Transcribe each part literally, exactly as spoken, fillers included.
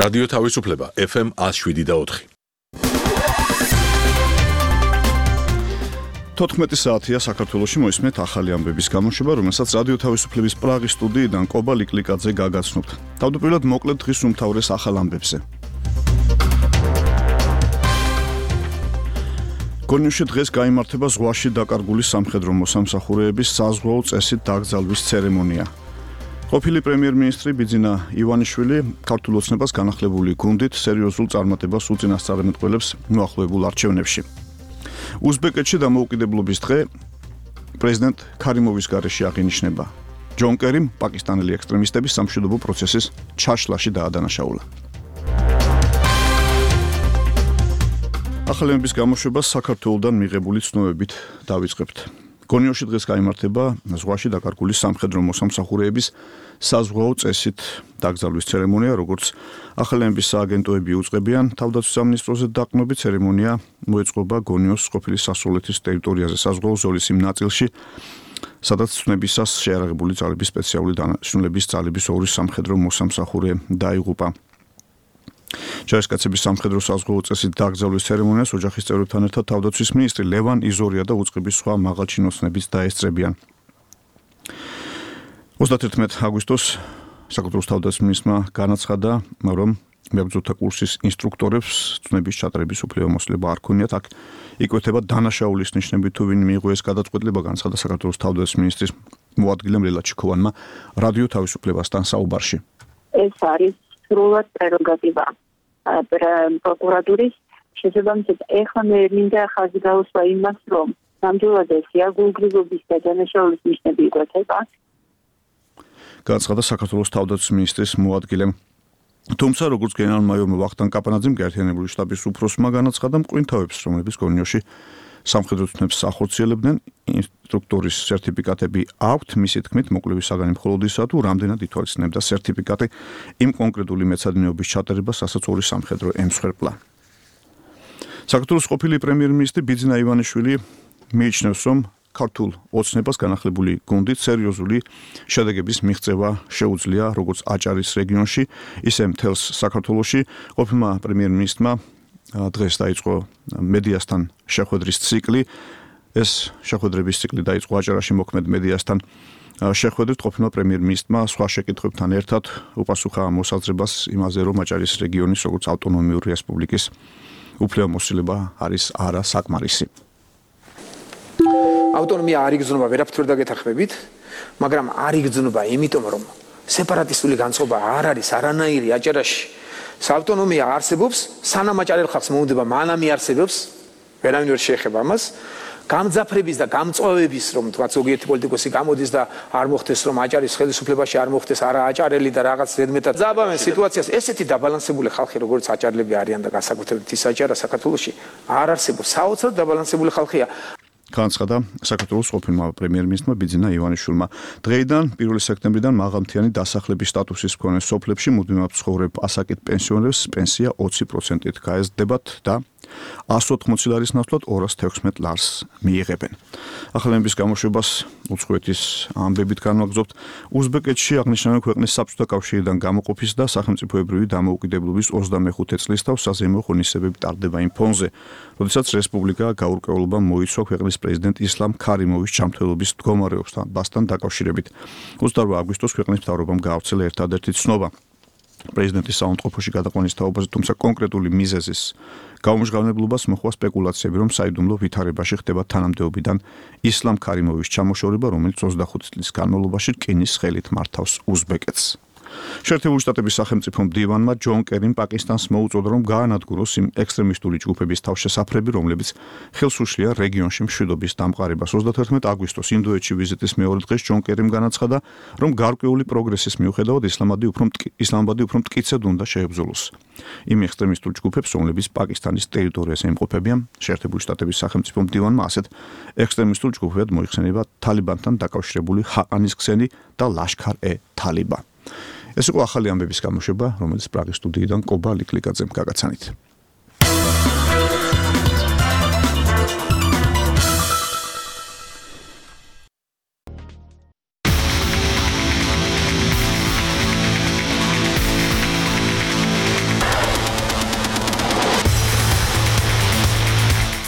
რადიო თავისუფლება ეფ ემ one oh seven და four. თოთხმეტი საათია საქართველოში მოისმენთ ახალი ამბების გამოშვება, რომელსაც რადიო თავისუფლების პრაღის სტუდიიდან კობა ლიკლიკაძე გაგაცნობთ. თავდაპირველად მოკლედ დღის უმთავრეს ახალ ამბებზე. გონიოში დღეს გაიმართება ზღვაში დაკარგული სამხედრო მოსამსახურეების საზღვაო წესით დაკრძალვის ცერემონია. ყოფილი პრემიერ-მინისტრი ბიძინა ივანიშვილი ქართულ ოცნებას განახლებული გუნდით სერიოზულ წარმატებას უწინასწარმეტყველებს მოახლოებულ არჩევნებში. უზბეკეთში დამოუკიდებლობის დღე პრეზიდენტ ქარიმოვის გარეშე აღინიშნება. ჯონ კერიმ პაკისტანელი ექსტრემისტების სამშვიდობო პროცესის ჩაშლაში დაადანაშაულა. ახალი ამბების გამოშვება საქართველოდან მიღებული ცნობებით დავიწყებთ. გონიოში დღეს გაიმართება ზღვაში დაკარგული სამხედრო მოსამსახურეების საზღვაო წესით დაკრძალვის ცერემონია, როგორც ახალი ამბების სააგენტოები უწყებიან. თავდაცვის სამინისტროზე დაყრდნობით ცერემონია მოეწყობა გონიოს ყოფილი სასწავლეთის ტერიტორიაზე საზღვაო ზოლის იმ ნაწილში, სადაც ცნებისას შეიარაღებული ძალების სპეციალური დანაშაულების ძალების ორი სამხედრო მოსამსახურე დაიღუპა. ჯარისკაცების სამხედრო საზღვაო წესით დაკრძალვის ცერემონიას ოჯახის წევრებთან ერთად თავდაცვის მინისტრი ლევან იზორია და უწყების სხვა მაღალჩინოსნებიც დაესწრებიან. ოცდაათერთმეტი აგვისტოს საქართველოს თავდაცვის მინისტრმა განაცხადა, რომ მებრძოლთა კურსის ინსტრუქტორებს ცნების ჩატარების უფლებამოსილება არ ქონიათ. აქ იკვეთება დანაშაულის ნიშნები, თუ ვინ მიიღო ეს გადაწყვეტილება, განაცხადა საქართველოს თავდაცვის მინისტრის მოადგილემ ლელა ჩიქოვანმა რადიო თავისუფლებასთან საუბარში. ეს არის სრულად პრეროგატივა პროკურატურის შესაბამისად. ეხლა მე მინდა ხაზი გაუსვა იმას, რომ ნამდვილად ეს იაგულგრილობის და დანაშაულის ნიშნები იკვეთება. განაცხადა საქართველოს თავდაცვის მინისტრის მოადგილემ. თუმცა, როგორც გენერალ-მაიორმა ვახტანგ კაპანაძემ გაერთიანებული შტაბის უფროსმა განაცხადა, მყინვარებს, რომლებიც გონიოში სამხედრო ცნებს ახორციელებდნენ, ინსტრუქტორის სერტიფიკატები აქვთ, მისი თქმით, მოკვლევის საგანი მხოლოდ ისაა, თუ რამდენად ითვალისწინებდა სერტიფიკატი იმ კონკრეტული მეცადინეობის ჩატარებას, რასაც ორი სამხედრო ემსხვერპლა. საქართველოს ყოფილი პრემიერ-მინისტრი ბიძინა ივანიშვილი მიიჩნევს, რომ ქართულ ოცნებას განახლებული გუნდით სერიოზული შედეგების მიღწევა შეუძლია, როგორც აჭარის რეგიონში, ისე მთელს საქართველოში. ყოფილმა პრემიერ-მინისტრმა დღეს დაიწყო მედიასთან შეხვედრის ციკლი. ეს შეხვედრების ციკლი დაიწყო აჭარაში მოქმედ მედიასთან შეხვედრით. ყოფილმა პრემიერ-მინისტრმა სხვა შეკითხვებთან ერთად უპასუხა მოსაზრებას იმაზე, რომ აჭარის რეგიონის როგორც ავტონომიური რესპუბლიკის უფლებამოსილება არის არასაკმარისი. ავტონომია არ იგრძნობა, ვერაფერ ვერ დაგეთანხმებით, მაგრამ არ იგრძნობა იმიტომ, რომ სეპარატისტული განწყობა არ არის არანაირი აჭარაში. საავტონომია არსებობს, სანამ აჭარელ ხალხს მოუნდება, მანამ იარსებობს, ვერავინ ვერ შეეხება ამას. გამძაფრების და გამწვავების, რომ თქვა ზოგიერთი პოლიტიკოსი გამოდის და არ მოხდეს, რომ აჭარის ხელისუფლებაში არ მოხდეს არა აჭარელი და რაღაც ზედმეტად ზაბავენ სიტუაციას. ესეთი დაბალანსებული ხალხი, როგორც აჭარლები არიან და განსაკუთრებით ის აჭარა საქართველოში არ არსებობს. საოცრად დაბალანსებული ხალხია. განაცხადა საქართველოს ყოფილმა პრემიერ-მინისტრმა ბიძინა ივანიშვილმა. დღეიდან პირველი სექტემბრიდან მაღალმთიანი დასახლების სტატუსის მქონე სოფლებში მუდმივად მცხოვრებ ასაკით პენსიონერებს პენსია ოცი პროცენტით გაეზრდებათ და εκατს ოთხმოცი ლარის ნაცვლად ორას თექვსმეტ ლარს მიიღებენ. ახალი ამბების გამოშვებას უცხოეთის ამბებით განვაგრძობთ. უზბეკეთში აღნიშნავენ ქვეყნის საბჭოთა კავშირიდან გამოყოფის და სახელმწიფოებრივი დამოუკიდებლობის ოცდამეხუთე წლისთავ საზეიმო ღონისძიებები ტარდება იმ ფონზე, როდესაც რესპუბლიკა გაურკვევლობა მოიცვა ქვეყნის პრეზიდენტ ისლამ ქარიმოვის ჩამთვლელობის მდგომარეობასთან დაკავშირებით. ოცდაორ აგვისტოს ქვეყნის მთავრობამ გაავრცელა ერთადერთი ცნობა პრეზიდენტის საუნდყოფოში გადაყვანის თაობაზე, თუმცა კონკრეტული მიზეზის გაუმჟღავნებლობას მოჰყვა სპეკულაციები, რომ საიდუმლო ვითარებაში ხდება თანამდებობიდან ისლამ ქარიმოვის ჩამოშორება, რომელიც ოცდახუთი წლის განმავლობაში რკინის ხელით მართავს უზბეკეთს. შეერთებული შტატების სახელმწიფო მდივანმა ჯონ კერიმ პაკისტანს მოუწოდა, რომ გაანადგუროს იმ ექსტრემისტული ჯგუფების თავშესაფრები, რომლებიც ხელს უშლია რეგიონში მშვიდობის დამყარებას. ოცდათერთმეტი აგვისტოს ინდოეთში ვიზიტის მეორე დღეს ჯონ კერიმ განაცხადა, რომ გარკვეული პროგრესის მიუხედავად ისლამაბადი უფრო ისლამაბადი უფრო მტკიცედ უნდა შეებრძოლოს იმ ექსტრემისტულ ჯგუფებს, რომლებიც პაკისტანის ტერიტორიაზე იმყოფებიან. შეერთებული შტატების სახელმწიფო მდივანმა ასეთ ექსტრემისტულ ჯგუფებად მოიხსენება თალიბანთან დაკავშირებული ჰაყანის ქსენი და ლაშქარ-ე-თალიბა. ეს იყო ახალი ამბების გამოშვება, რომელიც პრაღის სტუდიიდან კობა ლიკლიკაძემ გაგაცანით.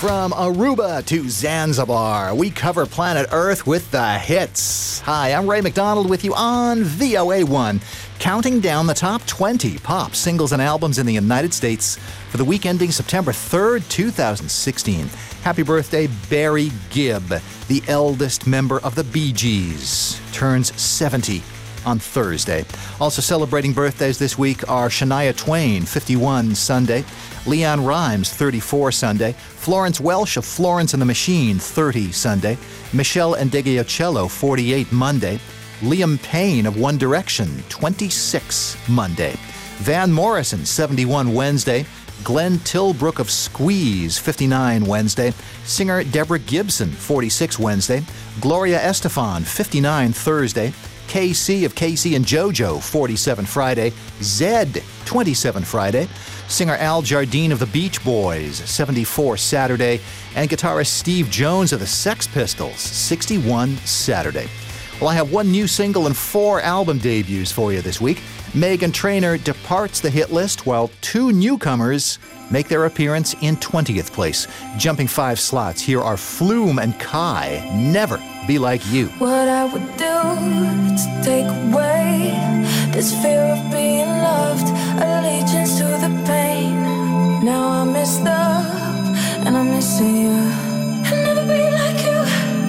From Aruba to Zanzibar, we cover planet Earth with the hits. Hi, I'm Ray McDonald with you on V O A one, counting down the top twenty pop singles and albums in the United States for the week ending September third, twenty sixteen. Happy birthday, Barry Gibb, the eldest member of the Bee Gees, turns seventy on Thursday. Also celebrating birthdays this week are Shania Twain, fifty-one, Sunday, Leanne Rimes, thirty-four, Sunday, Florence Welch of Florence and the Machine, thirty, Sunday, Michelle Ndegeocello, forty-eight, Monday, Liam Payne of One Direction, twenty-six, Monday, Van Morrison, seventy-one, Wednesday, Glenn Tilbrook of Squeeze, fifty-nine, Wednesday, singer Deborah Gibson, forty-six, Wednesday, Gloria Estefan, fifty-nine, Thursday, K C of K C and JoJo, forty-seven, Friday, Zed, twenty-seven, Friday, singer Al Jardine of the Beach Boys, seventy-four, Saturday, and guitarist Steve Jones of the Sex Pistols, sixty-one, Saturday. Well, I have one new single and four album debuts for you this week. Meghan Trainor departs the hit list, while two newcomers make their appearance in twentieth place. Jumping five slots, here are Flume and Kai, Never Be Like You. What I would do to take away this fear of being loved, allegiance to the pain. Now I'm messed up and I'm missing you. I'll never be like you.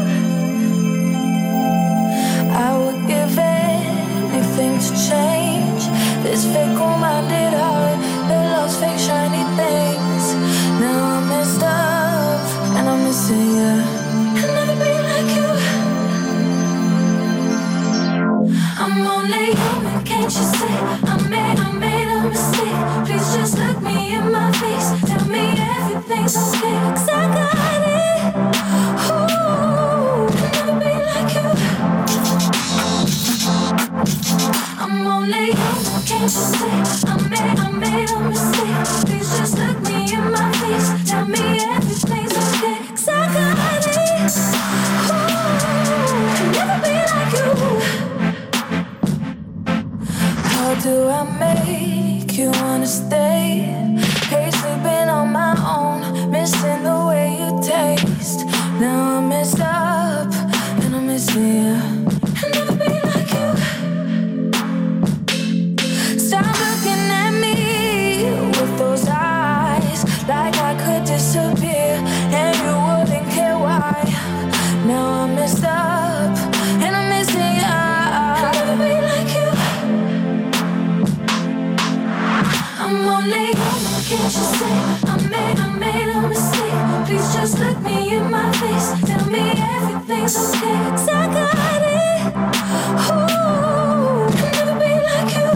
I would give anything to change this fickle-minded heart that loves fake shiny things. Now I'm messed up and I'm missing you. I'll never be like you. I'm only human, can't you see? I made, I made a mistake. Please just look me in my face. Tell me everything's okay, 'cause I got it. Ooh, I'll never be like you. I'm only human, can't you see? I made, I made a mistake. Please just look me in my face. Tell me everything's okay, 'cause I got it. Ooh, I'll never be like you. How do I make you wanna stay? Hate sleeping on my own, missing the way you taste. Now I'm messed up and I'm missing you. I'll never be like you. Stop looking at me with those eyes, like I could disappear and you wouldn't care why. Now I'm messed up and I'm missing you. I'll never be like you. I'm only human, can't you see? I made, I made a mistake. Please just look me in my face. Tell me everything's okay, 'cause I got it. Ooh, I'll never be like you.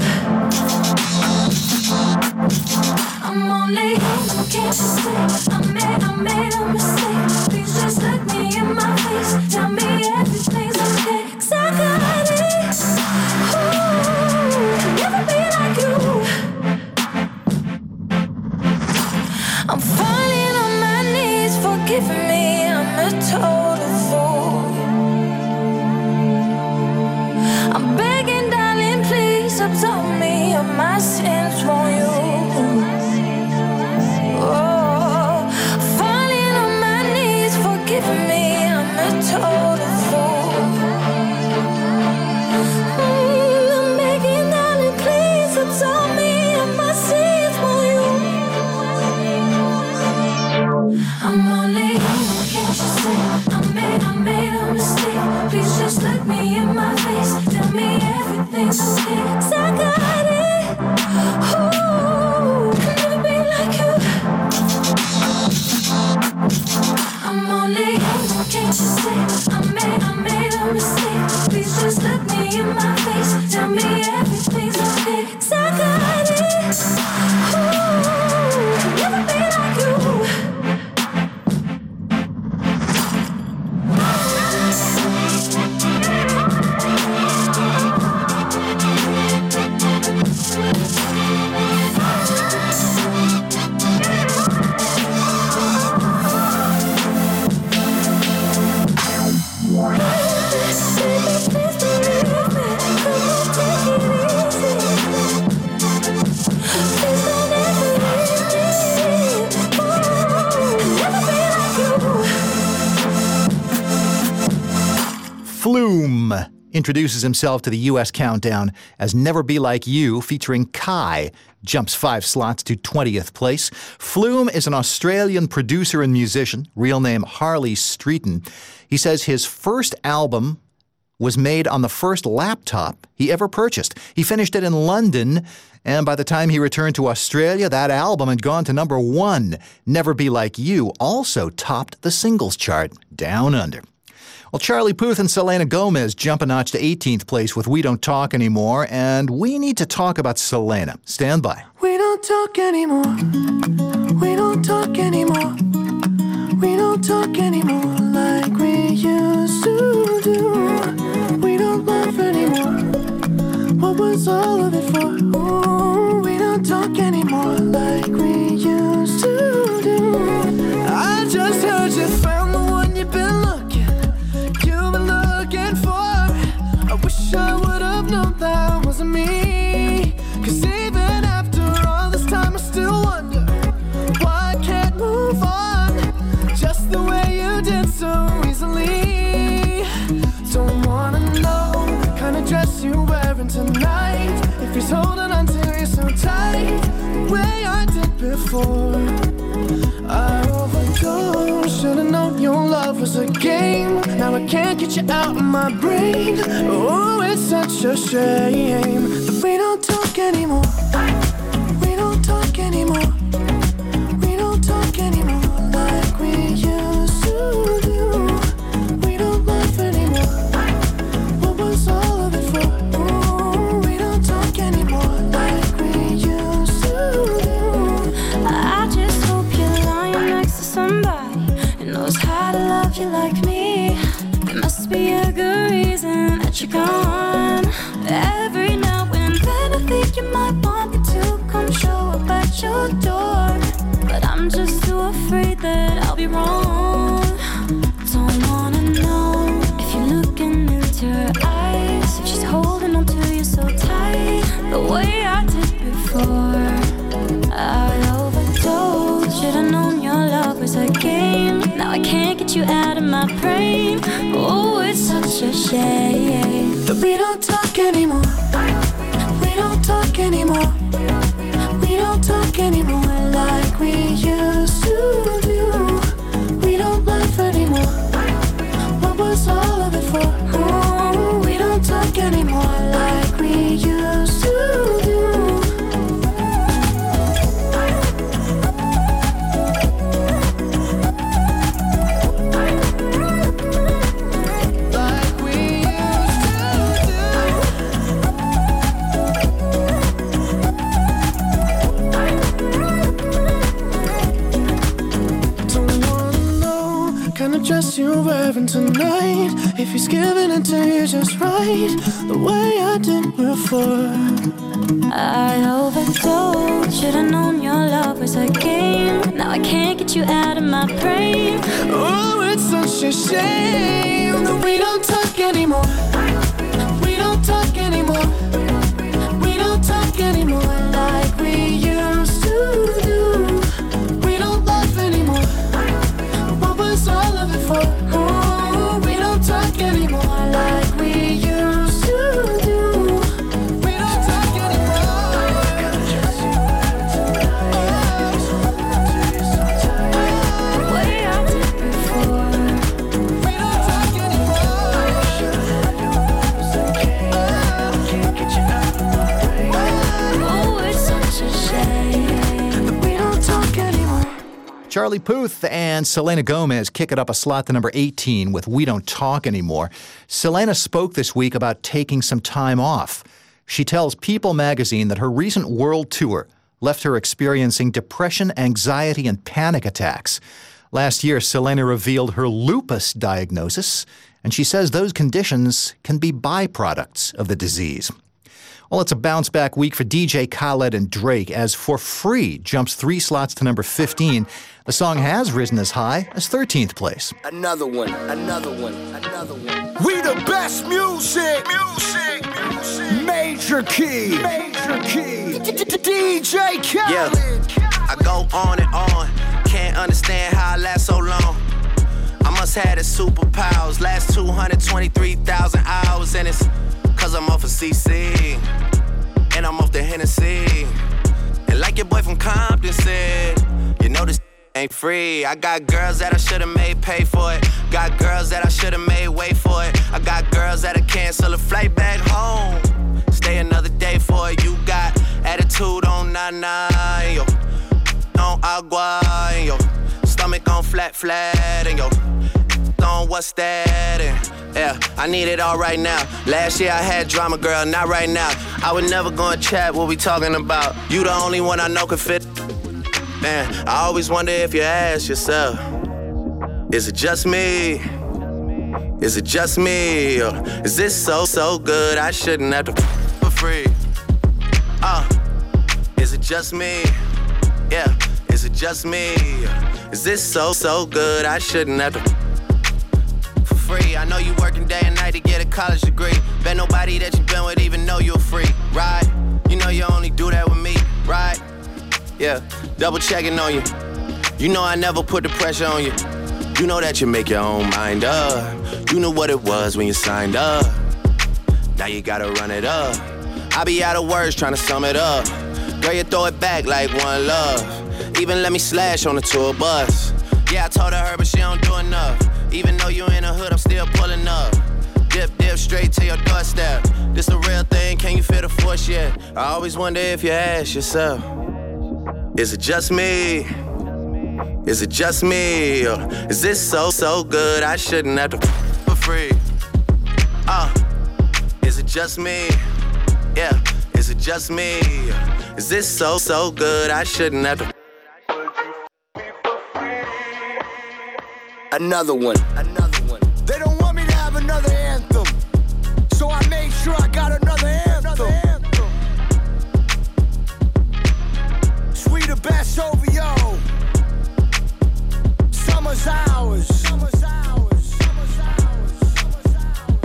I'm only human, can't you see? I made, I made a mistake. Please just look me in my face. Tell me everything's okay, 'cause I got it. Ooh, I'll never be like you. I'm falling on my knees, forgive me, I'm a total fool. I'm begging, darling, please absolve me of my sins for you. Oh, falling on my knees, forgive me, I'm a total fool. Mm, I'm begging, darling, please absolve me of my sins for you. I'm only human, can't you see? I made, I made a mistake. Please just look me in my face. Tell me everything's okay, 'cause I got it. Ooh, I'll never be like you. I'm only human, can't you see? I made, I made a mistake. Please just look me in my face. Tell me everything's okay, 'cause I got it. Ooh, I'll never be like you. Flume introduces himself to the U S countdown as Never Be Like You, featuring Kai, jumps five slots to twentieth place. Flume is an Australian producer and musician, real name Harley Streeton. He says his first album was made on the first laptop he ever purchased. He finished it in London, and by the time he returned to Australia, that album had gone to number one. Never Be Like You also topped the singles chart down under. Well, Charlie Puth and Selena Gomez jump a notch to eighteenth place with We Don't Talk Anymore, and we need to talk about Selena. Stand by. We don't talk anymore. We don't talk anymore. We don't talk anymore like we used to do. We don't laugh anymore. What was all of it for? Ooh, we don't talk anymore like we used to do. I just heard you found the one you've been looking. Looking for. I wish I would have known that wasn't me. Cause even after all this time I still wonder why I can't move on just the way you did so easily. Don't wanna know the kind of dress you're wearing tonight, if he's holding on to you so tight the way I did before. I overdosed, should've known your love was a game. Now I can't get you out of my brain. Oh, it's such a shame that we don't talk anymore. We don't talk anymore. We don't talk anymore like we used to do. We don't laugh anymore. What was all of it for? Oh, we don't talk anymore like we used to do. I just hope you're lying next to somebody who knows how to love you like me. There must be a good reason that you're gone. Every now and then I think you might want me to come show up at your door, but I'm just too afraid that I'll be wrong. Don't wanna know if you're looking into her eyes, if she's holding on to you so tight the way I did before. I overdosed, should've known your love was a game. Now I can't get you out of my brain. Oh, it's such a shame that we don't talk anymore. We don't talk anymore. We don't talk anymore like we used to do. We don't laugh anymore. What was all of it for? Oh, we don't talk anymore like we used to do. Dress you're wearing tonight, if he's giving it to you just right the way I did before. I overdosed, should've known your love was a game. Now I can't get you out of my brain. Oh, it's such a shame that we don't talk anymore. We don't talk anymore. We don't talk anymore like we used to do. We don't laugh anymore. What was all of it for? Oh, we don't talk anymore like we used to do. We don't talk anymore. The way I did before. We don't talk anymore. Can't get you out of my brain. Oh, it's such a shame that we don't talk anymore. Charlie Puth and Selena Gomez kick it up a slot to number eighteen with We Don't Talk Anymore. Selena spoke this week about taking some time off. She tells People magazine that her recent world tour left her experiencing depression, anxiety, and panic attacks. Last year, Selena revealed her lupus diagnosis, and she says those conditions can be byproducts of the disease. Well, it's a bounce-back week for D J Khaled and Drake, as For Free jumps three slots to number fifteen. The song has risen as high as thirteenth place. Another one, another one, another one. We the best music, music, music. Major key, major key. D J Khaled. Yeah, I go on and on. Can't understand how I last so long. I must just had his superpowers. Last two hundred twenty-three thousand hours, and it's cause I'm off of C C. And I'm off the Hennessy. And like your boy from Compton said, you know this ain't free. I got girls that I should've made pay for it. Got girls that I should've made wait for it. I got girls that'll cancel a flight back home. Stay another day for it. You got attitude on nana, yo. On agua, and yo. Stomach on flat, flat, and yo. On what's that? And yeah, I need it all right now. Last year I had drama, girl, not right now. I would never go and chat what we talking about. You the only one I know can fit. Man, I always wonder if you ask yourself, is it just me? Is it just me? Or is this so, so good I shouldn't have to f- for free? Uh, is it just me? Yeah, is it just me? Is this so, so good I shouldn't have to f- for free? I know you working day and night to get a college degree. Bet nobody that you been with even know you're free, right? You know you only do that with me, right? Yeah, double checking on you. You know I never put the pressure on you. You know that you make your own mind up. You knew what it was when you signed up. Now you gotta run it up. I be out of words trying to sum it up. Girl, you throw it back like one love. Even let me slash on the tour bus. Yeah, I told her, but she don't do enough. Even though you in the hood, I'm still pulling up. Dip, dip, straight to your doorstep. This a real thing, can you feel the force yet? I always wonder if you ask yourself, is it just me? Is it just me? Or is this so, so good I shouldn't have to f- for free? Uh, is it just me? Yeah, is it just me? Or is this so, so good I shouldn't have to f- Another one, another one. They don't want me to have another anthem, so I made sure I got another anthem. Sweet the best over yo. Summer's ours. Summer's ours. Summer's ours. Summer's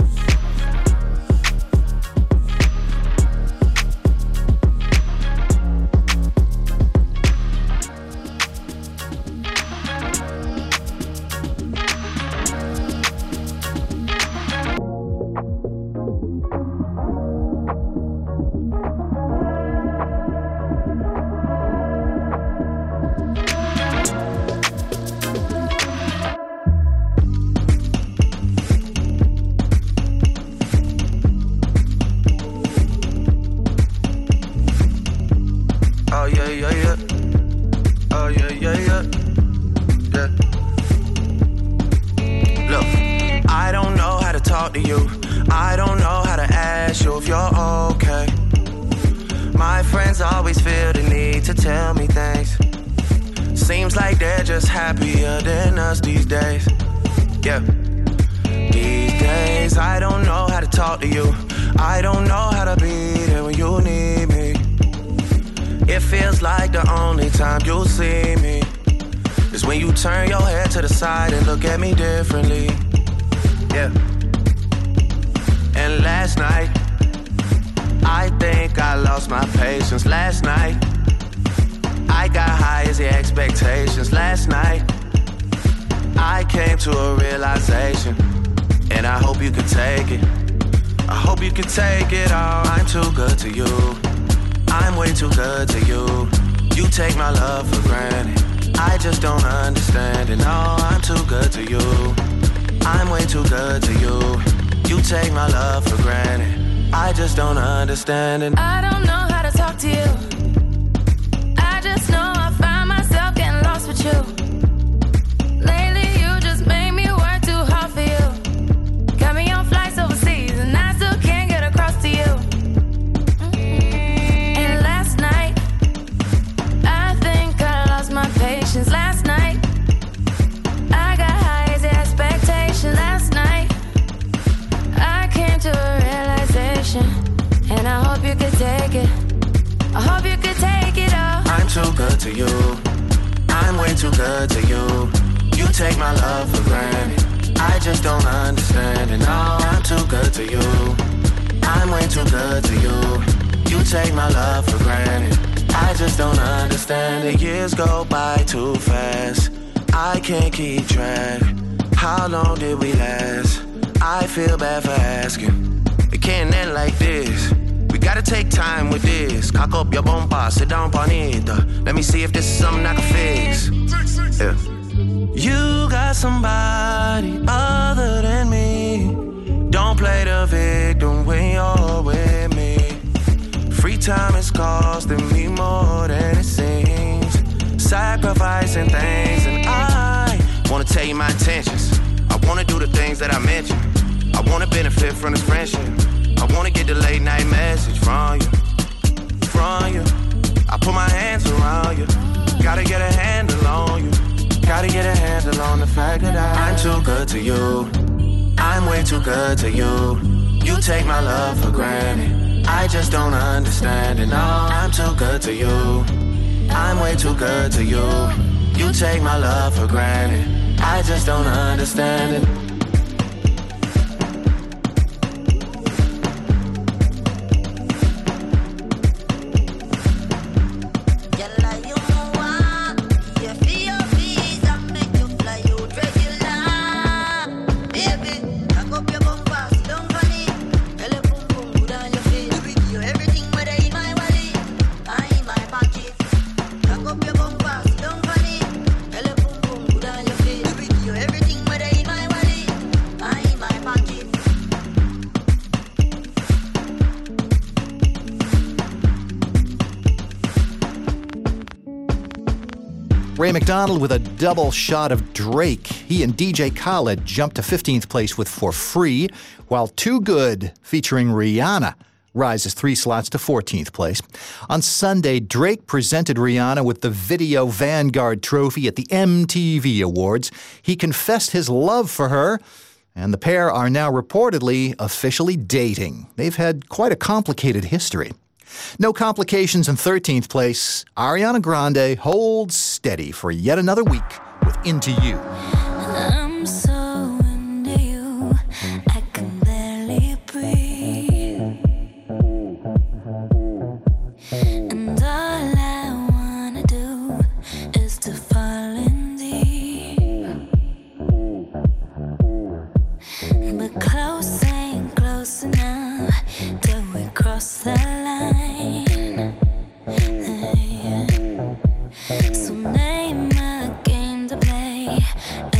happier than us these days. Yeah. These days I don't know how to talk to you. I don't know how to be there when you need me. It feels like the only time you'll see me is when you turn your head to the side and look at me differently. Yeah. And last night I think I lost my patience. Last night I got high as the expectations. Last night I came to a realization, and I hope you can take it. I hope you can take it all. I'm too good to you. I'm way too good to you. You take my love for granted. I just don't understand it. No, I'm too good to you. I'm way too good to you. You take my love for granted. I just don't understand it. I don't know how to talk to you. I just know I find myself getting lost with you. Lately you just made me work too hard for you. Got me on flights overseas and I still can't get across to you. And last night I think I lost my patience. Last night I got high as the expectation. Last night I came to a realization, and I hope you could take it. I hope you could take it all. I'm too good to you. I'm way too good to you. You take my love for granted. I just don't understand it. No, I'm too good to you. I'm way too good to you. You take my love for granted. I just don't understand it. Years go by too fast. I can't keep track. How long did we last? I feel bad for asking. It can't end like this. We gotta take time with this. Cock up your bumper, sit down on it. Let me see if this is something I can fix. Yeah. You got somebody other than me. Don't play the victim when you're with me. Free time is costing me more than it seems. Sacrificing things, and I wanna tell you my intentions. I wanna do the things that I mentioned. I wanna benefit from this friendship. I wanna get the late night message from you, from you. I put my hands around you. Gotta get a handle on you. Gotta get a handle on the fact that I, I'm too good to you. I'm way too good to you. You take my love for granted. I just don't understand it. No, I'm too good to you. I'm way too good to you. You take my love for granted. I just don't understand it. Ray McDonald with a double shot of Drake. He and D J Khaled jumped to fifteenth place with For Free, while Too Good, featuring Rihanna, rises three slots to fourteenth place. On Sunday, Drake presented Rihanna with the Video Vanguard Trophy at the M T V Awards. He confessed his love for her, and the pair are now reportedly officially dating. They've had quite a complicated history. No complications in thirteenth place. Ariana Grande holds steady for yet another week with Into You. I'm so into you, I can barely breathe. And all I wanna do is to fall in deep. But close ain't close enough till we cross the line. So name a game to play.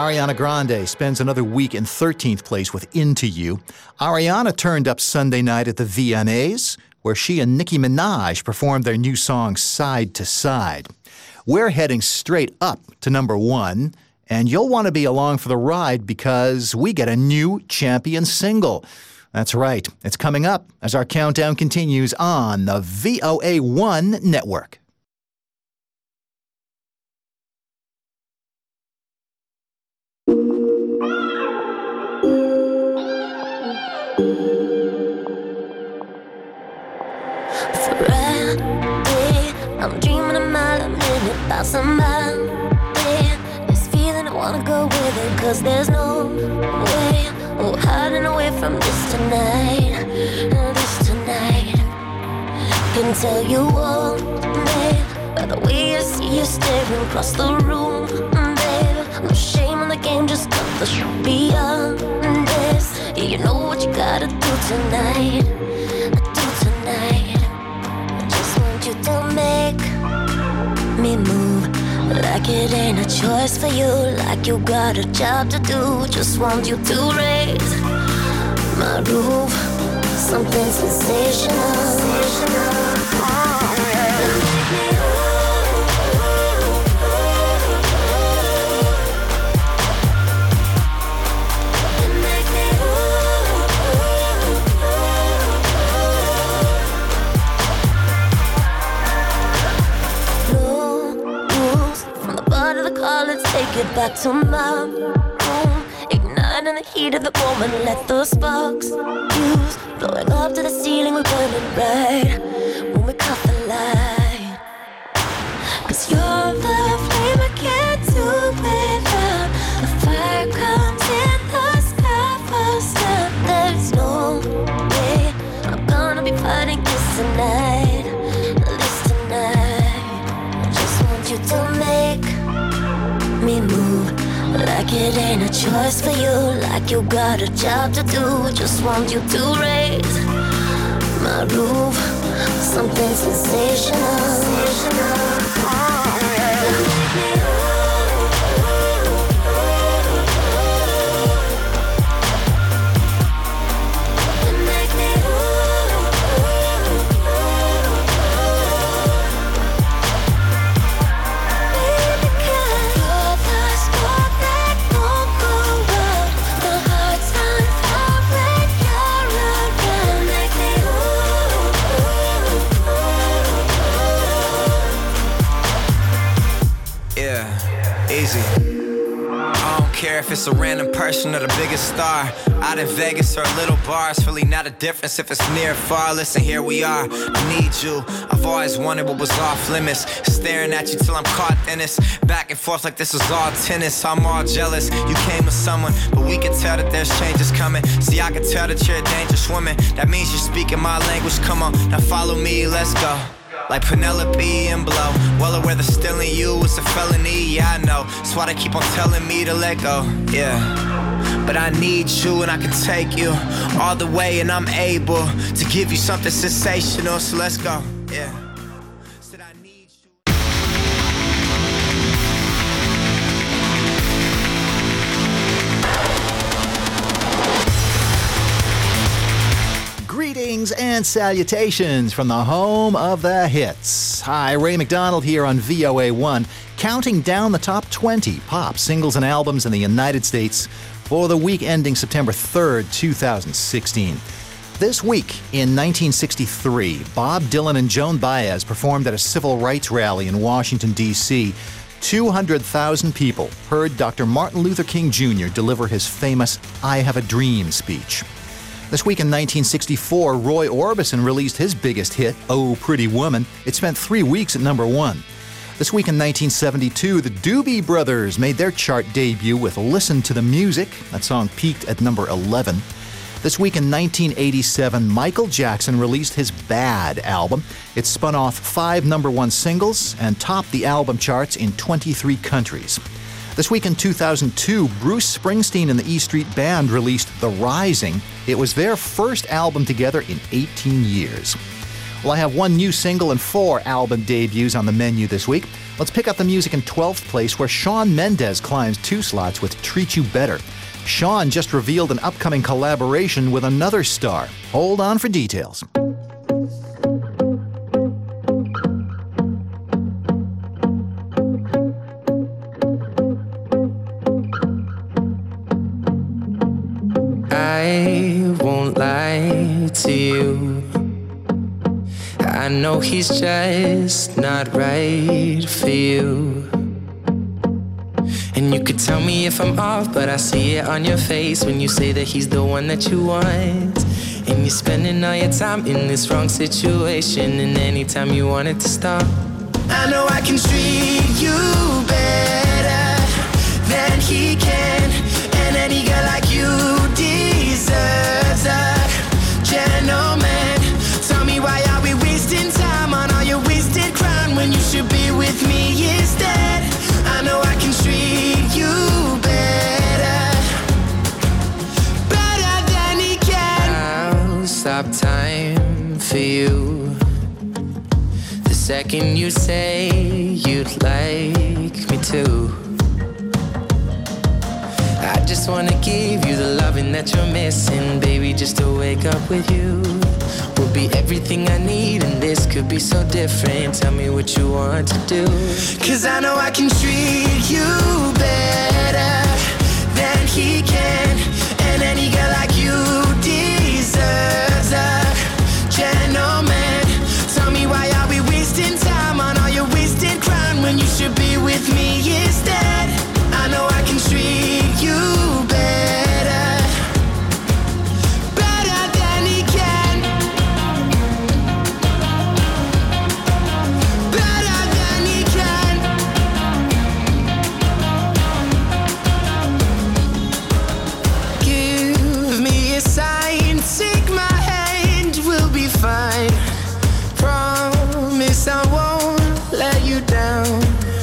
Ariana Grande spends another week in thirteenth place with Into You. Ariana turned up Sunday night at the V M As, where she and Nicki Minaj performed their new song Side to Side. We're heading straight up to number one, and you'll want to be along for the ride because we get a new champion single. That's right, it's coming up as our countdown continues on the V O A one network. I'm dreaming a mile a minute about somebody. This feeling I wanna go with it, cause there's no way, oh, hiding away from this tonight, this tonight. Can tell you all, babe, by the way I see you staring across the room, babe. No shame in the game, just cut the show beyond this. Yeah, you know what you gotta do tonight, do tonight. You don't make me move like it ain't a choice for you, like you got a job to do. Just want you to raise my roof, something sensational, sensational. Oh, yeah. Let's take it back to my room. Ignite in the heat of the moment. Let the sparks fuse. Blowing up to the ceiling, we're burning bright when we caught the light. Cause you're the flame I can't do without. The fire comes in the sky first time. There's no way I'm gonna be fighting this tonight, this tonight. I just want you to make me move like it ain't a choice for you, like you got a job to do. Just want you to raise my roof, something sensational, sensational. Oh, yeah. If it's a random person or the biggest star out in Vegas or a little bar, it's really not a difference if it's near or far. Listen, here we are, I need you. I've always wanted what was off limits, staring at you till I'm caught in this, back and forth like this was all tennis. I'm all jealous, you came with someone, but we can tell that there's changes coming. See, I can tell that you're a dangerous woman. That means you're speaking my language, come on, now follow me, let's go. Like Penelope and Blow, well aware that stealing you is a felony, yeah I know. That's why they keep on telling me to let go, yeah. But I need you and I can take you all the way, and I'm able to give you something sensational, so let's go, yeah. Said I need you. Greetings and salutations from the home of the hits. Hi, Ray McDonald here on V O A one, counting down the top twenty pop singles and albums in the United States for the week ending September third, two thousand sixteen. This week, in nineteen sixty-three, Bob Dylan and Joan Baez performed at a civil rights rally in Washington, D C two hundred thousand people heard Doctor Martin Luther King Junior deliver his famous I Have a Dream speech. This week in nineteen sixty-four, Roy Orbison released his biggest hit, Oh Pretty Woman. It spent three weeks at number one. This week in nineteen seventy-two, the Doobie Brothers made their chart debut with Listen to the Music. That song peaked at number eleven. This week in nineteen eighty-seven, Michael Jackson released his Bad album. It spun off five number one singles and topped the album charts in twenty-three countries. This week in two thousand two, Bruce Springsteen and the E Street Band released The Rising. It was their first album together in eighteen years. Well, I have one new single and four album debuts on the menu this week. Let's pick up the music in twelfth place, where Shawn Mendes climbs two slots with Treat You Better. Shawn just revealed an upcoming collaboration with another star. Hold on for details. I won't lie to you. I know he's just not right for you. And you could tell me if I'm off, but I see it on your face when you say that he's the one that you want. And you're spending all your time in this wrong situation, and anytime you want it to stop, I know I can treat you better than he can. And any girl like you deserves a gentleman. Tell me, why are we wasting time on all your wasted crown when you should be with me instead? I know I can treat you better, better than he can. I'll stop time for you the second you say you'd like me to. I just wanna give you the loving that you're missing, baby. Just to wake up with you will be everything I need, and this could be so different. Tell me what you want to do, 'cause I know I can treat you better than he can. And any girl like you deserves a gentleman. Tell me, why are we wasting time on all your wasted crown when you should be with me instead? I know I can treat you better, better than he can, better than he can. Give me a sign, take my hand, we'll be fine. Promise I won't let you down.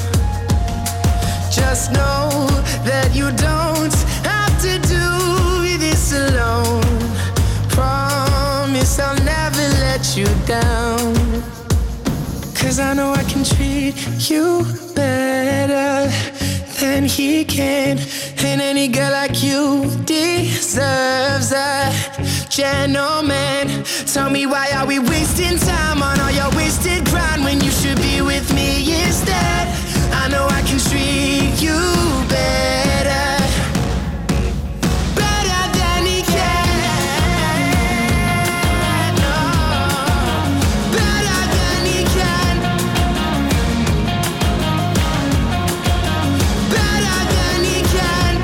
Just know that you don't have to do this alone. Promise I'll never let you down, 'cause I know I can treat you better than he can. And any girl like you deserves a gentleman. Tell me, why are we wasting time on all your wasted grind when you should be with me instead? I know I can treat you better, better than he can. Oh, better than he can, better than he can.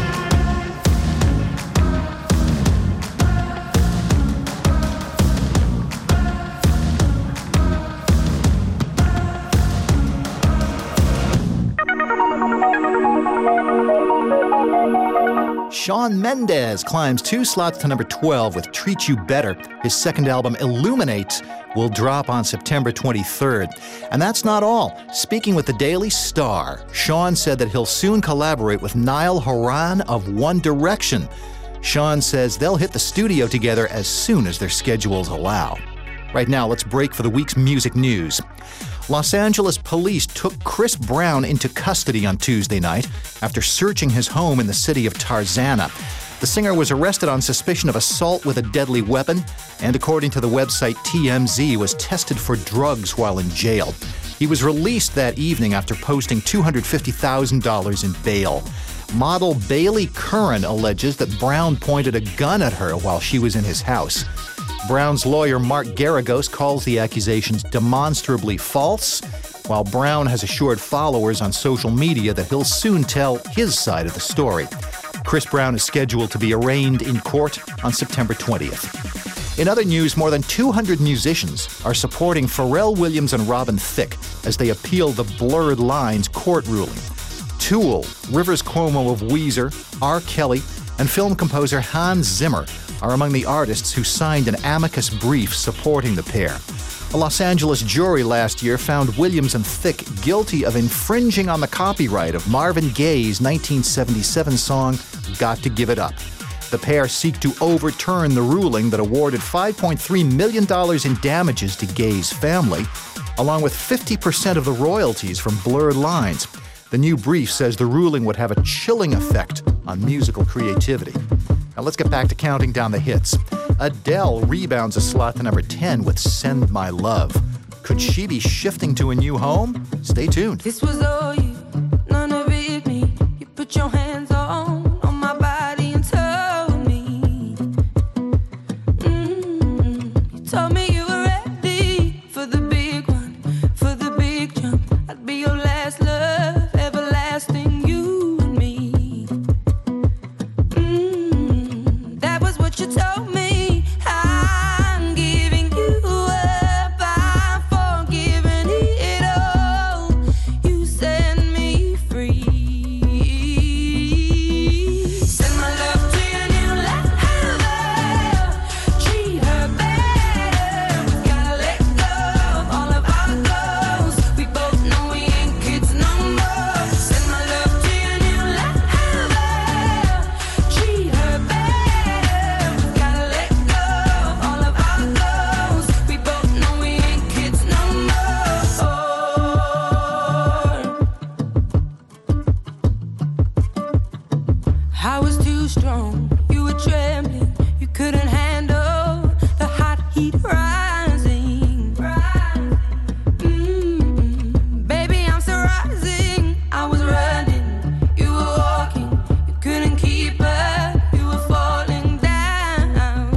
Shawn Mendes climbs two slots to number twelve with Treat You Better. His second album, Illuminate, will drop on September twenty-third. And that's not all. Speaking with the Daily Star, Shawn said that he'll soon collaborate with Niall Horan of One Direction. Shawn says they'll hit the studio together as soon as their schedules allow. Right now, let's break for the week's music news. Los Angeles police took Chris Brown into custody on Tuesday night after searching his home in the city of Tarzana. The singer was arrested on suspicion of assault with a deadly weapon, and according to the website T M Z, was tested for drugs while in jail. He was released that evening after posting two hundred fifty thousand dollars in bail. Model Bailey Curran alleges that Brown pointed a gun at her while she was in his house. Brown's lawyer, Mark Garagos, calls the accusations demonstrably false, while Brown has assured followers on social media that he'll soon tell his side of the story. Chris Brown is scheduled to be arraigned in court on September twentieth. In other news, more than two hundred musicians are supporting Pharrell Williams and Robin Thicke as they appeal the Blurred Lines court ruling. Tool, Rivers Cuomo of Weezer, R. Kelly, and film composer Hans Zimmer are among the artists who signed an amicus brief supporting the pair. A Los Angeles jury last year found Williams and Thicke guilty of infringing on the copyright of Marvin Gaye's nineteen seventy-seven song, Got to Give It Up. The pair seek to overturn the ruling that awarded five point three million dollars in damages to Gay's family, along with fifty percent of the royalties from Blurred Lines. The new brief says the ruling would have a chilling effect on musical creativity. Now let's get back to counting down the hits. Adele rebounds a slot to number ten with Send My Love. Could she be shifting to a new home? Stay tuned. This was all you, none of it me. You put your hands on, on my body and told me. Mm-hmm. You told me you were ready for the big one, for the big jump. I'd be your last love, everlasting, you and me. Mm-hmm. That was what you told me. I'm giving you up, I'm forgiving it all. You set me free. Send my love to your new lover. Treat her better. We gotta let go of all of our goals. We both know we ain't kids no more. Send my love to your new lover. Treat her better. We gotta let go of all of our goals. We both know we ain't kids no more. I was too strong, you were trembling, you couldn't handle the hot heat rising. Mm, baby, I'm still rising. I was running, you were walking, you couldn't keep up, you were falling down.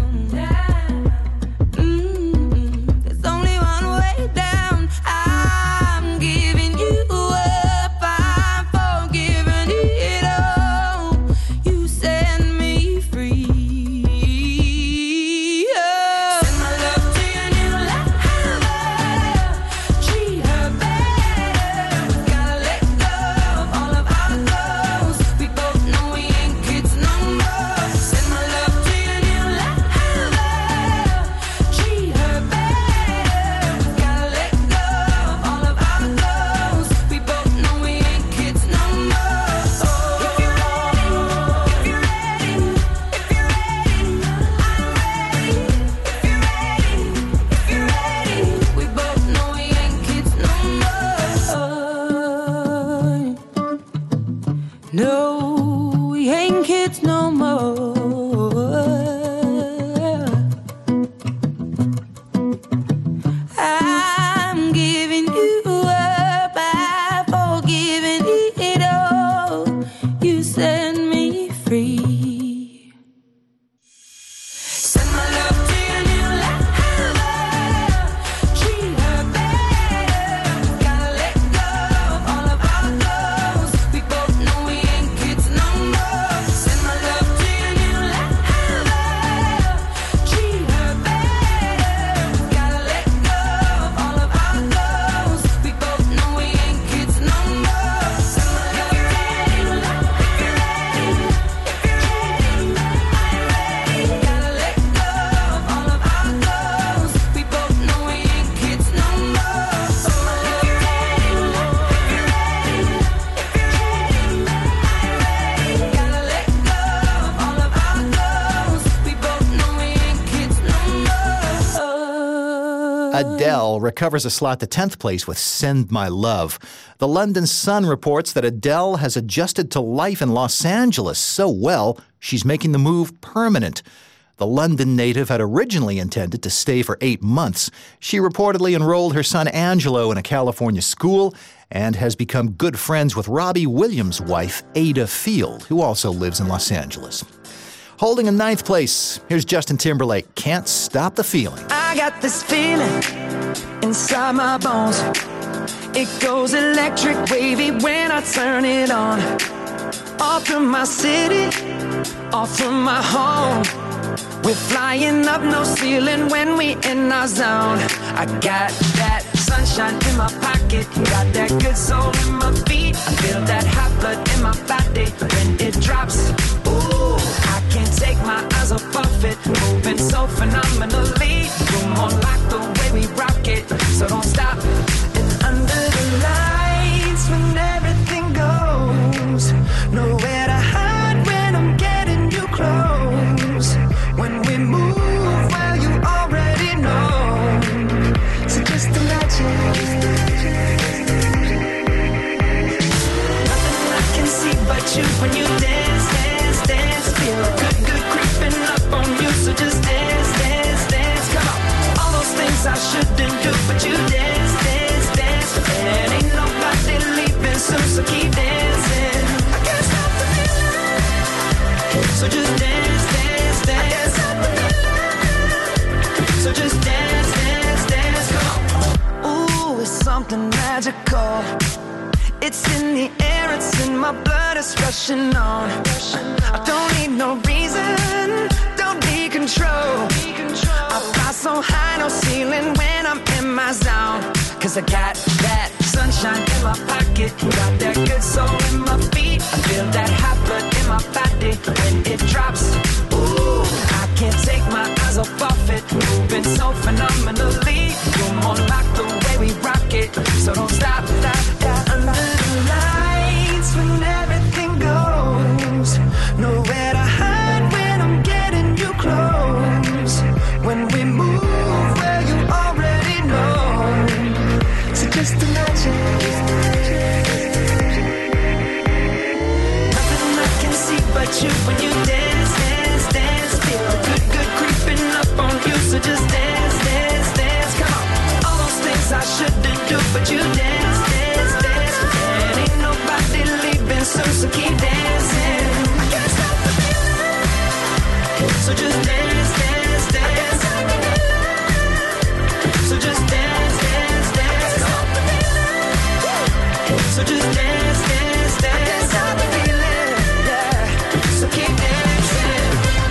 Mm, there's only one way down. I'm giving you up, I'm forgiving it all. You set me free. Oh. Send my love to your new lover. Treat her better. We gotta let go of all of our goals. We both know we ain't kids no more. Send my love to your new lover. Treat her better. We gotta let go of all of our goals. We both know we ain't kids no more. If you're ready, if you're ready, if you're ready, I'm ready. If you're ready, if you're ready, we both know we ain't kids no more. No, we ain't kids no more. I'm giving you up, I'm forgiving it all. You set me free. Send my love to your new lover. Treat her better. We gotta let go of all of our goals. We both know we ain't kids no more. Send my love to your new lover. Treat her better. We gotta let go of all of our goals. We both know we ain't kids no more. Send my love to your new lover. If you're ready, if you're ready, I'm ready. Gotta let go of all of our goals. We both know we ain't kids no more. If you're ready, if you're ready, if you're ready, I'm ready. Gotta let go of all of our goals. We both know we ain't kids no more. Adele recovers a slot to tenth place with Send My Love. The London Sun reports that Adele has adjusted to life in Los Angeles so well, she's making the move permanent. The London native had originally intended to stay for eight months. She reportedly enrolled her son Angelo in a California school and has become good friends with Robbie Williams' wife, Ada Field, who also lives in Los Angeles. Holding in ninth place, here's Justin Timberlake, Can't Stop the Feeling. I got this feeling inside my bones. It goes electric wavy when I turn it on. Off from my city, off from my home. We're flying up no ceiling when we in our zone. I got that sunshine in my pocket, got that good soul in my feet. I feel that hot blood in my body when it drops. Ooh, I can't take my eyes off of it, moving so phenomenally. You're more like the way we rock it, so don't stop. And under the lights when everything goes, nowhere to hide when I'm getting you close. all. It's in the air, it's in my blood, it's rushing on. I don't need no reason, don't need control. I fly so high, no ceiling when I'm in my zone. Cause I got that sunshine in my pocket, got that good soul in my feet. I feel that hot blood in my body when it drops. Ooh, I can't take my eyes off of it, moving so phenomenally. You're more like the way we rock it, so don't stop, stop, stop. Under the lights when everything goes, nowhere to hide when I'm getting you close. When we move where you already know, so just imagine. Nothing I can see but you when you dance, dance, dance. Feel good, good creeping up on you, so just dance, dance, dance. Come on, all those things I shouldn't do, but you dance, dance, dance. And ain't nobody leaving soon, so keep dancing. I can't stop the feeling, so just dance, dance, dance. So just dance, dance, dance. So just dance, dance, dance. I can't stop the feeling, yeah. So keep dancing.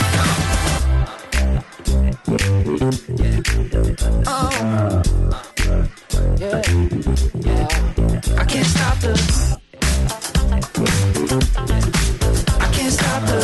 Oh, yeah, yeah. I can't stop the. I can't stop the.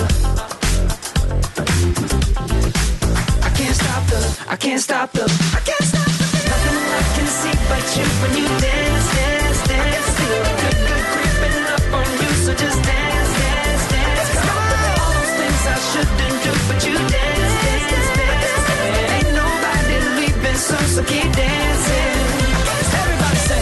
I can't stop the. I can't stop the. I can't stop the. Nothing I can see but you when you dance, dance, dance. Feel good, good creeping up on you, so just dance, dance, dance. All those things I shouldn't do, but you dance, dance, dance. And ain't nobody leaving soon, so keep dancing. Everybody say.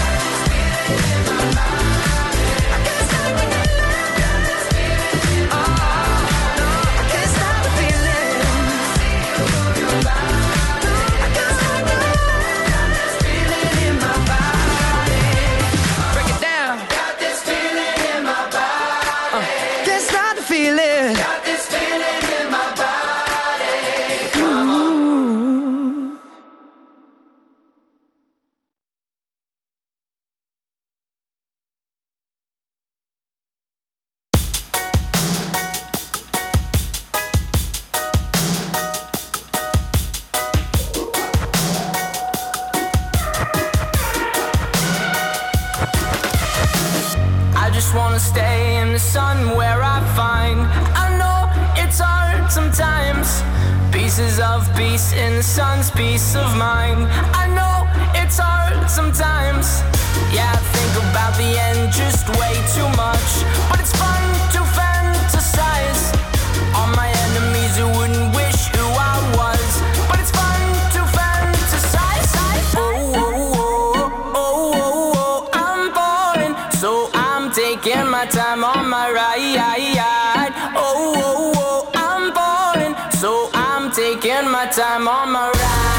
In the sun's peace of mind. I know it's hard sometimes. Yeah, I think about the end just way too much, but it's fun to fantasize on my enemies who wouldn't wish who I was. But it's fun to fantasize. Oh, oh, oh, oh, oh, oh. I'm falling, so I'm taking my time on my ride. Oh, oh, oh, I'm falling, so I'm taking my time on my ride.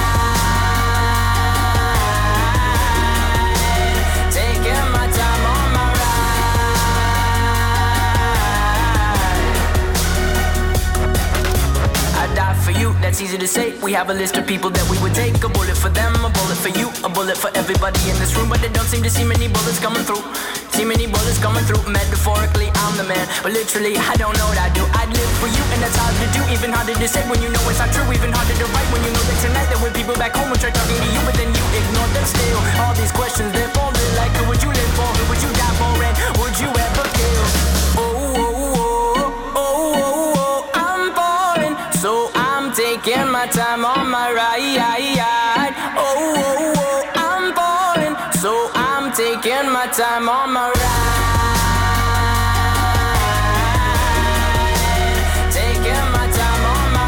Taking my time on my ride. I die for you, that's easy to say. We have a list of people that we would take. A bullet for them, a bullet for you, a bullet for everybody in this room. But they don't seem to see many bullets coming through. See many bullets coming through. Metaphorically, I'm the man, but literally, I don't know what I do. I'd live for you, and that's hard to do. Even harder to say when you know it's not true. Even harder to write when you know that tonight there were people back home who tried talking to you, but then you ignore them still. All these questions, they're falling like, who would you live for? Who would you die for? And would you ever kill? Oh, oh, oh, oh, oh, oh, I'm falling, so I'm taking my time on my ride. Oh, oh, oh, I'm falling, so I'm taking my time on my ride. Taking my time on my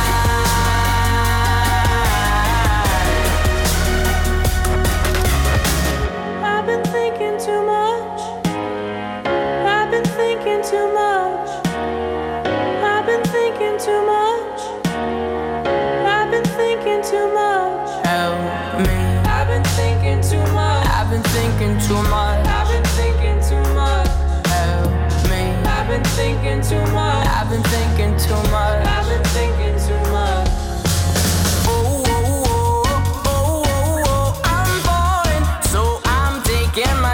ride. I've been thinking too much. I've been thinking too much. I've been thinking too much. I've been thinking too much. Help me. I've been thinking too much. I've been thinking too much. I've been thinking too much. Help me. I've been thinking too much. I've been thinking too much. I've been thinking too much. Oh, oh, oh, oh, oh, oh, I'm falling, so I'm taking my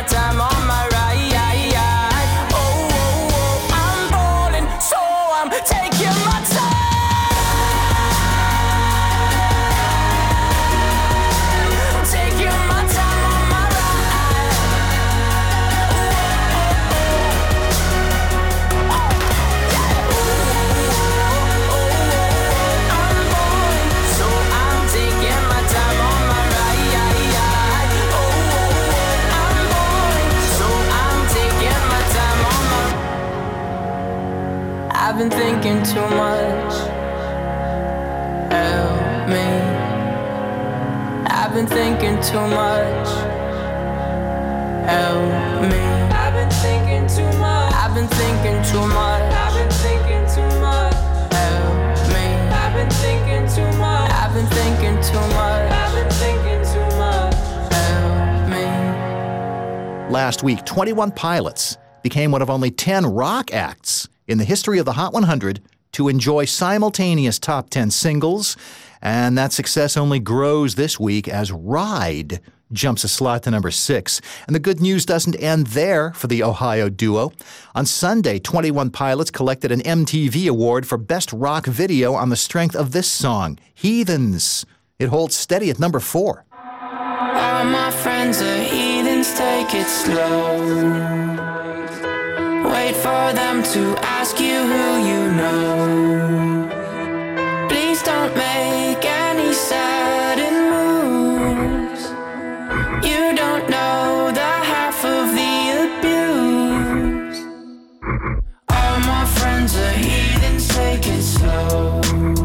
I've been thinking too much. Help me. I've been thinking too much. Help me. I've been thinking too much. I've been thinking too much. I've been thinking too much. Help me. I've been thinking too much. I've been thinking too much. I've been thinking too much. Help me. Last week, twenty-one Pilots became one of only ten rock acts in the history of the Hot one hundred to enjoy simultaneous top ten singles, and that success only grows this week as Ride jumps a slot to number six. And the good news doesn't end there for the Ohio duo. On Sunday, twenty-one Pilots collected an M T V award for Best Rock Video on the strength of this song, Heathens. It holds steady at number four. All my friends are heathens, take it slow. Wait for them to ask you who you know. Please don't make any sudden moves. You don't know the half of the abuse. All my friends are heathens, take it slow.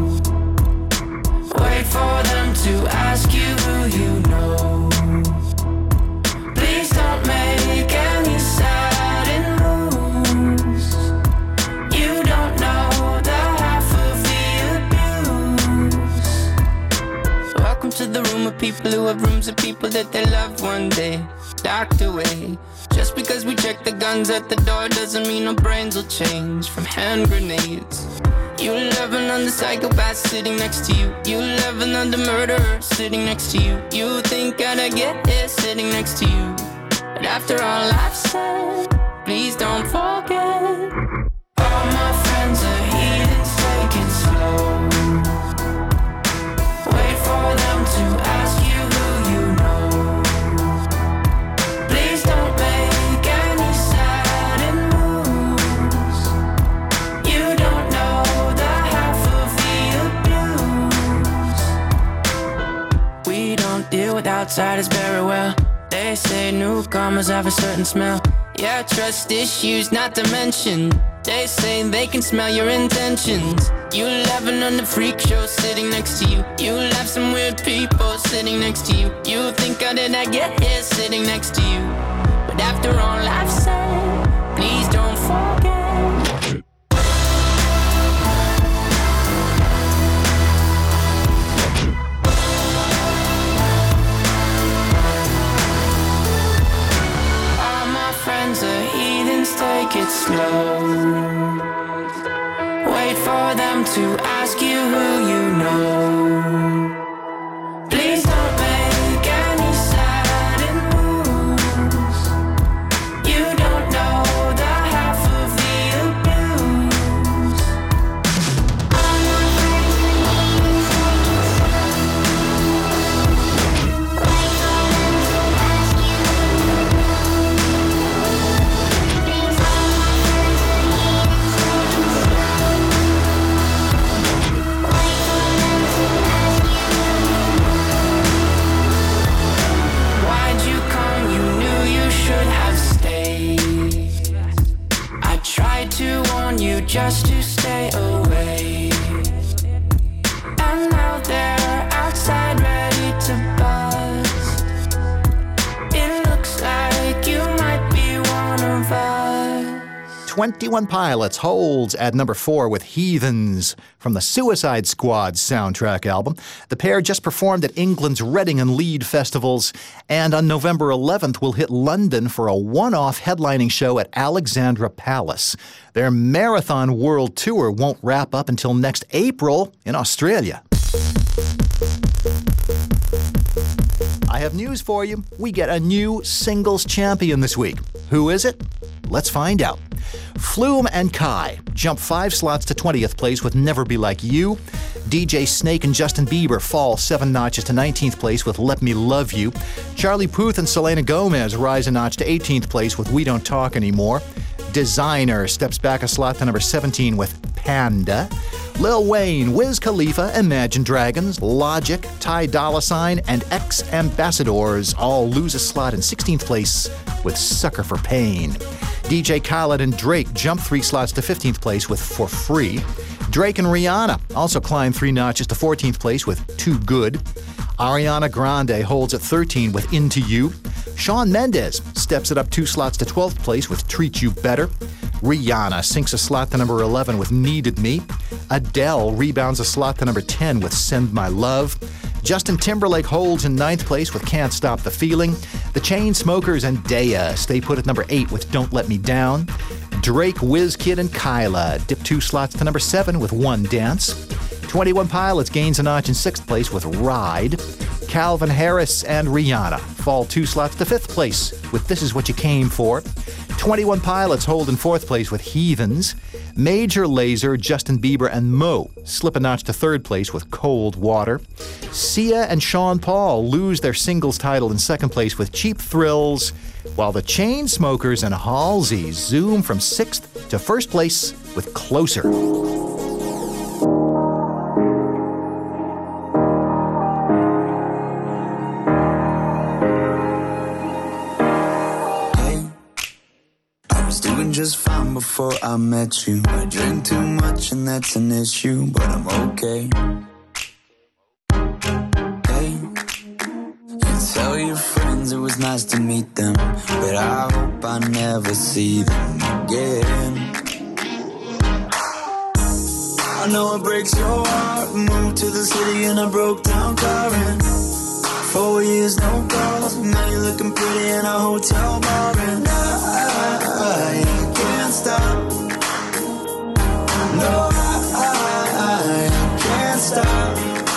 Wait for them to ask you who you know. Please don't make any sudden moves. You don't know the half of the abuse. Welcome to the room of people who have rooms of people that they loved one day docked away. Just because we check the guns at the door doesn't mean our brains will change from hand grenades. You love another psychopath sitting next to you. You love another murderer sitting next to you. You think I'd get here sitting next to you. But after all I've said, please don't forget. All my friends are heathens, take it slow. Wait for them to ask you who you know. Please don't make any sudden moves. You don't know the half of the abuse. We don't deal with outsiders very well. They say newcomers have a certain smell. Yeah, trust issues not to mention. They say they can smell your intentions. You laughing on the freak show sitting next to you. You laugh some weird people sitting next to you. You think how did I get here sitting next to you. But after all I've said, please don't forget. All my friends are heathens, take it slow. Wait for them to ask you who you know. Please don't make any sudden moves. You don't know the half of the abuse. All my friends are heathens, take it slow. Wait for them to just to stay away. And now they're outside ready to bust. It looks like you might be one of us. twenty-one Pilots holds at number four with Heathens from the Suicide Squad soundtrack album. The pair just performed at England's Reading and Leeds festivals, and on November eleventh will hit London for a one-off headlining show at Alexandra Palace. Their marathon world tour won't wrap up until next April in Australia. I have news for you. We get a new singles champion this week. Who is it? Let's find out. Flume and Kai jump five slots to twentieth place with Never Be Like You. D J Snake and Justin Bieber fall seven notches to nineteenth place with Let Me Love You. Charlie Puth and Selena Gomez rise a notch to eighteenth place with We Don't Talk Anymore. Designer steps back a slot to number seventeen with Panda. Lil Wayne, Wiz Khalifa, Imagine Dragons, Logic, Ty Dolla Sign, and X-Ambassadors all lose a slot in sixteenth place with Sucker for Pain. D J Khaled and Drake jump three slots to fifteenth place with For Free. Drake and Rihanna also climb three notches to fourteenth place with Too Good. Ariana Grande holds at thirteen with Into You. Shawn Mendes steps it up two slots to twelfth place with Treat You Better. Rihanna sinks a slot to number eleven with Needed Me. Adele rebounds a slot to number ten with Send My Love. Justin Timberlake holds in ninth place with Can't Stop the Feeling. The Chainsmokers and Daya stay put at number eight with Don't Let Me Down. Drake, WizKid, and Kyla dip two slots to number seven with One Dance. twenty-one Pilots gains a notch in sixth place with Ride. Calvin Harris and Rihanna fall two slots to fifth place with This Is What You Came For. twenty-one Pilots hold in fourth place with Heathens. Major Lazer, Justin Bieber, and Mo slip a notch to third place with Cold Water. Sia and Sean Paul lose their singles title in second place with Cheap Thrills, while the Chainsmokers and Halsey zoom from sixth to first place with Closer. Just fine before I met you. I drink too much and that's an issue, but I'm okay. Hey, you tell your friends it was nice to meet them, but I hope I never see them again. I know it breaks your heart. Moved to the city in a broke down car and four years no calls. Now you're looking pretty in a hotel bar and I, I can't stop. No, I, I, I can't stop.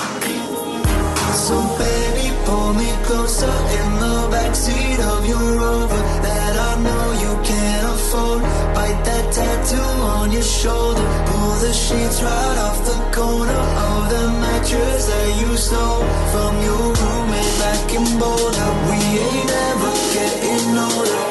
So baby, pull me closer in the backseat of your Rover that I know you can't afford. Bite that tattoo on your shoulder. Pull the sheets right off the corner of the mattress that you stole from your roommate back in Boulder. We ain't ever getting older.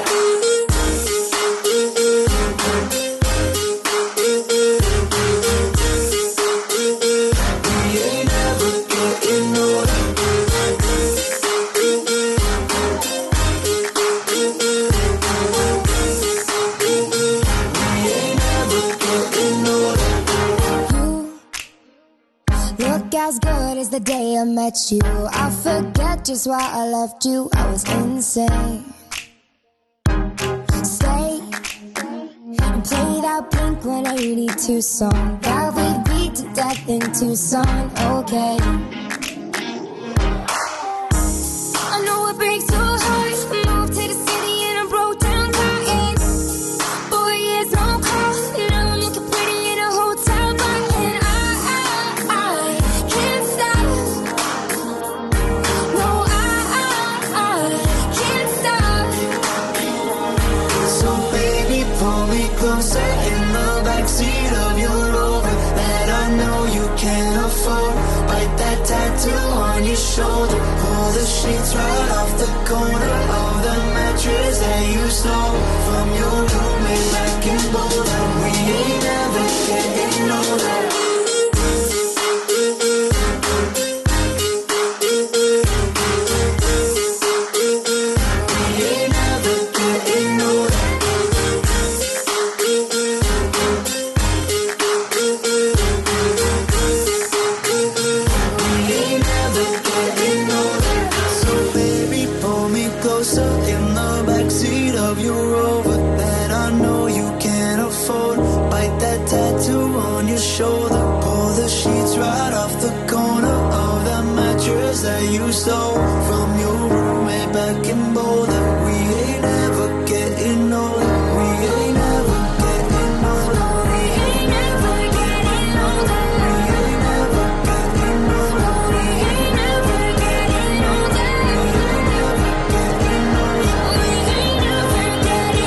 As good as the day I met you, I forget just why I left you. I was insane. Stay and play that Blink one eighty-two song that we beat to death in Tucson. Okay, I know it breaks your heart. Moved to the city and I broke down crying. Four years no call. Now I'm looking pretty in a hotel bar and I closer in the backseat of your Rover that I know you can't afford. Bite that tattoo on your shoulder. Pull the sheets right off the corner of the mattress that you stole from your roommate back in Boulder. We ain't ever getting older. Shoulder, pull the sheets right off the corner of the mattress that you stole from your roommate back in Boulder. We ain't ever getting older. We ain't ever getting older. We ain't ever getting older. We ain't ever getting older. We ain't ever getting older. We ain't ever getting older. We ain't ever getting older.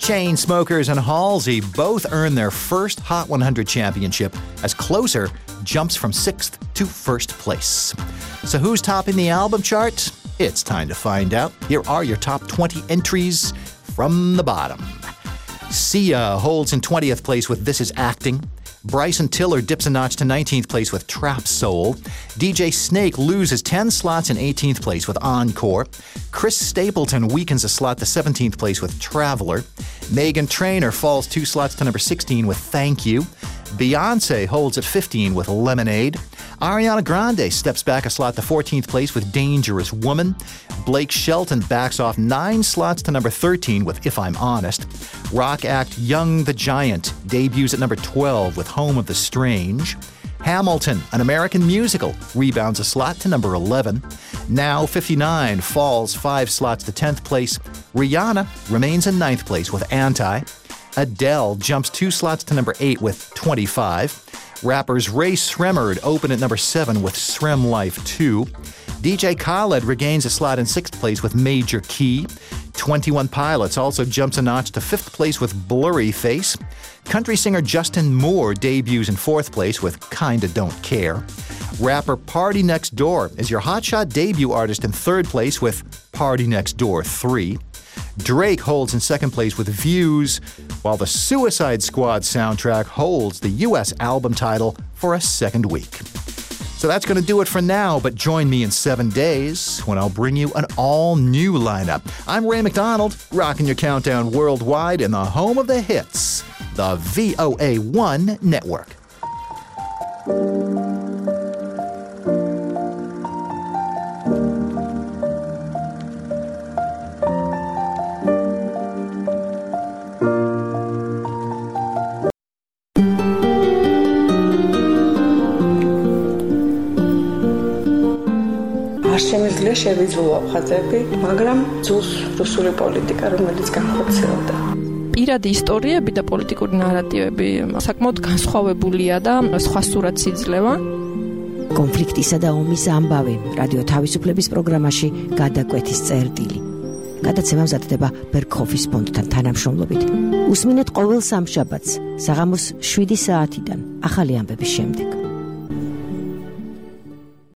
Chainsmokers and Halsey both earn their first Hot one hundred championship as Closer jumps from sixth to first place. So who's topping the album chart? It's time to find out. Here are your top twenty entries from the bottom. Sia holds in twentieth place with This Is Acting. Bryson Tiller dips a notch to nineteenth place with Trap Soul. D J Snake loses ten slots in eighteenth place with Encore. Chris Stapleton weakens a slot to seventeenth place with Traveler. Meghan Trainor falls two slots to number sixteen with Thank You. Beyoncé holds at fifteen with Lemonade. Ariana Grande steps back a slot to fourteenth place with Dangerous Woman. Blake Shelton backs off nine slots to number thirteen with If I'm Honest. Rock act Young the Giant debuts at number twelve with Home of the Strange. Hamilton, an American musical, rebounds a slot to number eleven. Now fifty-nine falls five slots to tenth place. Rihanna remains in ninth place with Anti. Adele jumps two slots to number eight with twenty-five. Rappers Ray Sremmurd open at number seven with Srem Life two. D J Khaled regains a slot in sixth place with Major Key. twenty-one Pilots also jumps a notch to fifth place with Blurry Face. Country singer Justin Moore debuts in fourth place with Kinda Don't Care. Rapper Party Next Door is your hotshot debut artist in third place with Party Next Door three. Drake holds in second place with Views, while the Suicide Squad soundtrack holds the U S album title for a second week. So that's going to do it for now, but join me in seven days when I'll bring you an all-new lineup. I'm Ray McDonald, rocking your countdown worldwide in the home of the hits, the V O A one Network. შემიძლია შევიძულო ხაზები, მაგრამ ძულს რუსული პოლიტიკა, რომელიც განხორციელდა. პირადი ისტორიები და პოლიტიკური ნარატივები საკმაოდ განსხვავებულია და სხვა სურათს იძლევა. კონფლიქტისა და ომის ამბავი რადიო თავისუფლების პროგრამაში გადაკვეთის წერტილი. გადაცემა მზადდება ბერქოფის ფონდთან თანამშრომლობით. უსმინეთ ყოველ სამშაბათს საღამოს შვიდი საათიდან ახალი ამბების შემდეგ.